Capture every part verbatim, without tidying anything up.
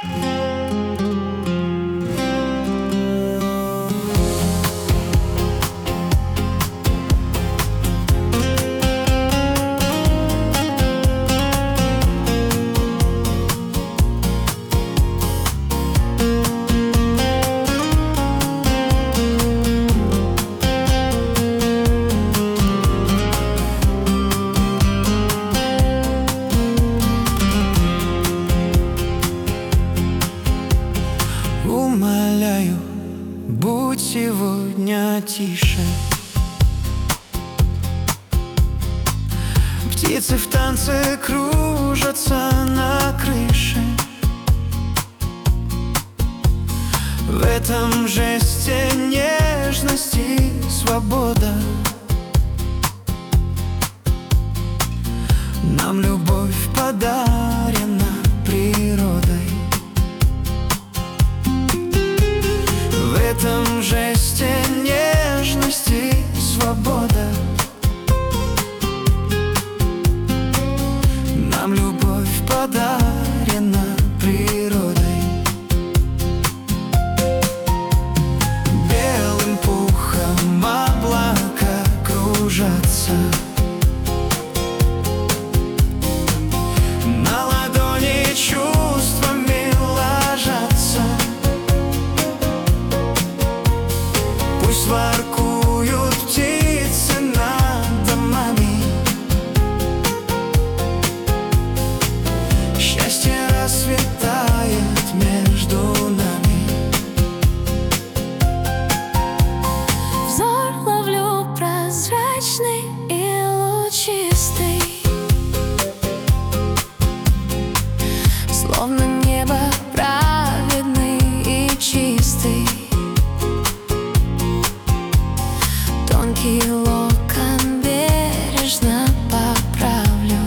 Умоляю, будь сегодня тише. Птицы в танце кружатся на крыше. В этом жесте нежности свобода. Нам любовь подарена природой. В этом жесте нежности свобода. Нам любовь подарена природой. Белым пухом облака кружатся. На ладони чувствами ложатся. Пусть воркуют птицы над домами. Счастье расцветает между нами. Взор ловлю прозрачный и лучистый, словно небо праведный и чистый. Тонкий локон бережно поправлю.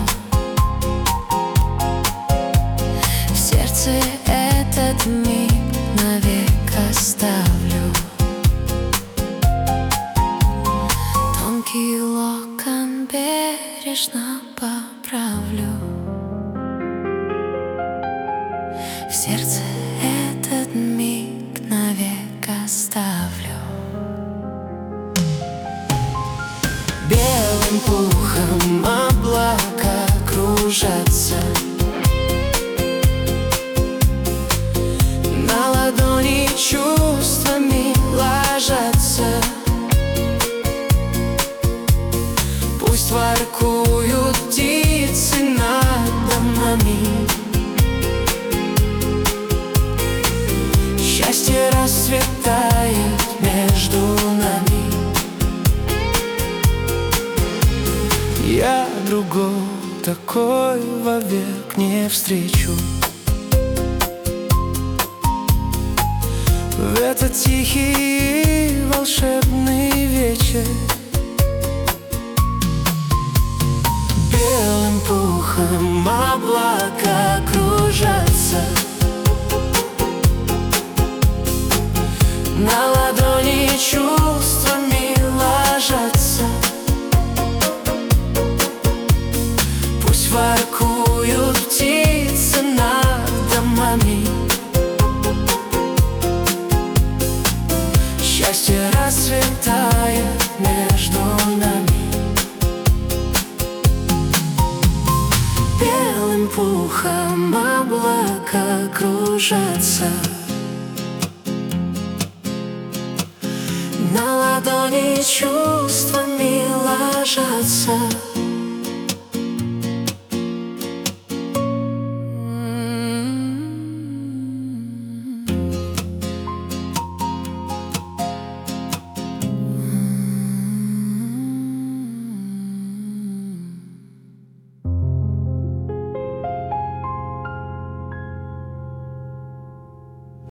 В сердце этот миг навек оставлю. Тонкий локон бережно поправлю. В сердце этот миг навек оставлю. Белым пухом облака кружатся. На ладони чувствами ложатся. Пусть воркуют птицы над домами. Счастье расцветает между нами. Я другой такой вовек не встречу. В этот тихий и волшебный вечер. Белым пухом облака кружатся. На ладони чувствами ложатся. Пусть воркуют птицы над домами. Счастье расцветает между нами. Белым пухом облака кружатся. На ладони чувствами ложатся.